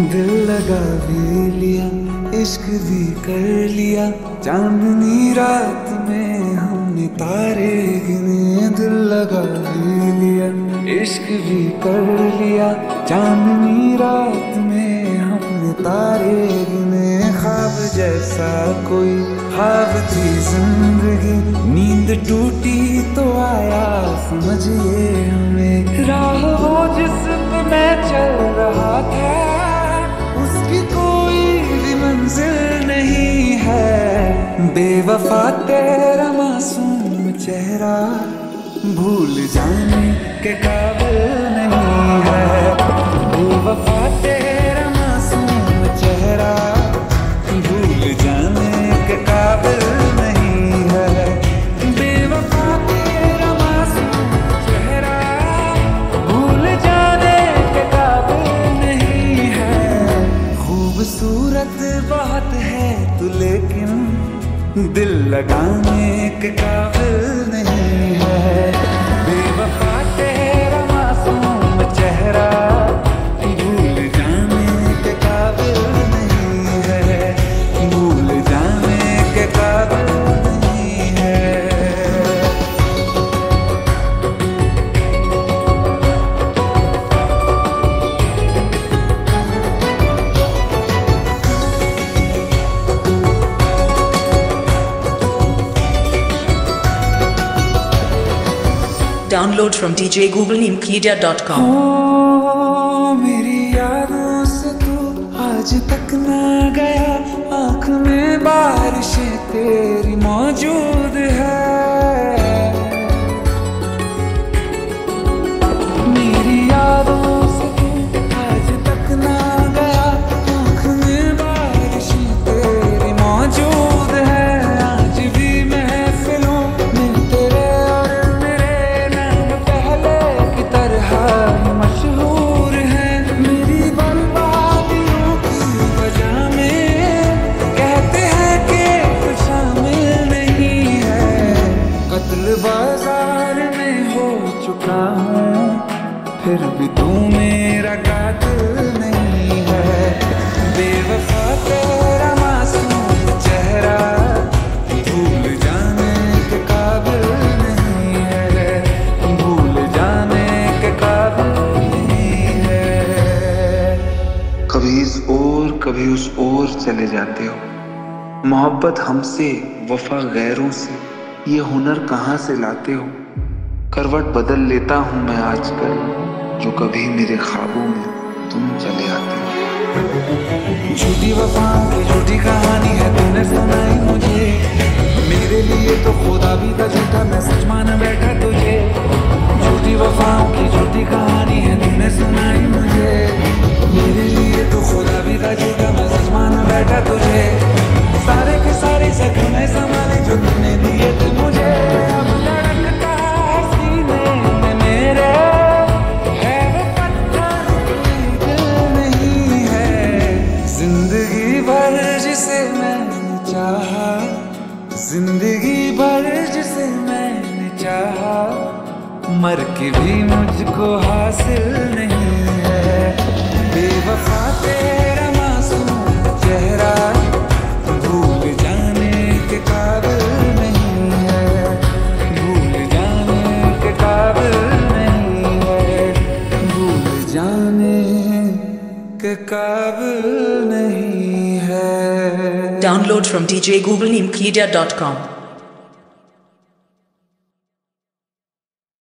दिल लगा भी लिया, इश्क भी कर लिया, चांदनी रात में हमने तारे गिने। दिल लगा भी लिया, इश्क भी कर लिया, चांदनी रात में हमने तारे गिने। ख्वाब जैसा कोई ख्वाब थी जिंदगी, नींद टूटी तो आया समझिए हमें। राह वो जिस पे मैं चल रहा था, उसकी कोई भी मंजिल नहीं है। बेवफा तेरा मासूम चेहरा भूल जाने के काबिल नहीं है। बेवफा तेरा मासूम चेहरा भूल जाने के काबिल नहीं है। बेवफा तेरा मासूम चेहरा भूल जाने के काबिल नहीं है। खूबसूरत बहुत है तू लेकिन दिल लगाने के काबिल नहीं है। बेवफा तेरा मासूम चेहरा भूल जाने के काबिल नहीं है। भूल जाने के काबिल नहीं है। Download from djgoogleneampedia.com. ओ मेरी यादों से तू आज तक ना गया, आँख में बारिशें तेरी मौजूद है। मेरी यादों से तू आज तक ना गया, आँख में बारिशें तेरी मौजूद है। आज भी महफिलों में तेरे और मेरे नाम पहले की तरह मशहूर है। मेरी बर्बादियों की वजह में कहते हैं कि तू शामिल नहीं है। कत्ल बाजार में हो चुका हूँ, फिर भी तू मेरा कातिल नहीं है। बेवफा तेरा मासूम चेहरा भूल जाने के काबिल नहीं है। भूल जाने के काबिल नहीं है। कभी इस ओर कभी उस ओर चले जाते हो। मोहब्बत हमसे वफा गैरों से, ये हुनर कहाँ से लाते हो। करवट बदल लेता हूँ मैं आजकल, जो कभी मेरे ख्वाबों में तुम चले आते हो। झूठी वफाओं की झूठी कहानी है तूने सुनाई मुझे। मेरे लिए तो खुदा भी था झूठा, मैं सच मान बैठा तुझे। झूठी वफाओं की झूठी कहानी है तूने सुनाई मुझे। मेरे लिए तो खुदा भी था झूठा, मैं सच मान बैठा तुझे। सारे के सारे जख्म संभाले जो तूने दिए थे मुझे। अब धड़कता है सीने में मेरे, है वो पत्थर कोई दिल नहीं है। जिंदगी भर जिसे मैंने चाहा, जिंदगी भर जिसे मैंने चाहा, मर के भी मुझको हासिल नहीं है। बेवफा तेरा मासूम चेहरा भूल जाने के काबिल नहीं है। भूल जाने के काबिल नहीं है। भूल जाने के काबिल नहीं है। Download from djgoogleneampedia.com.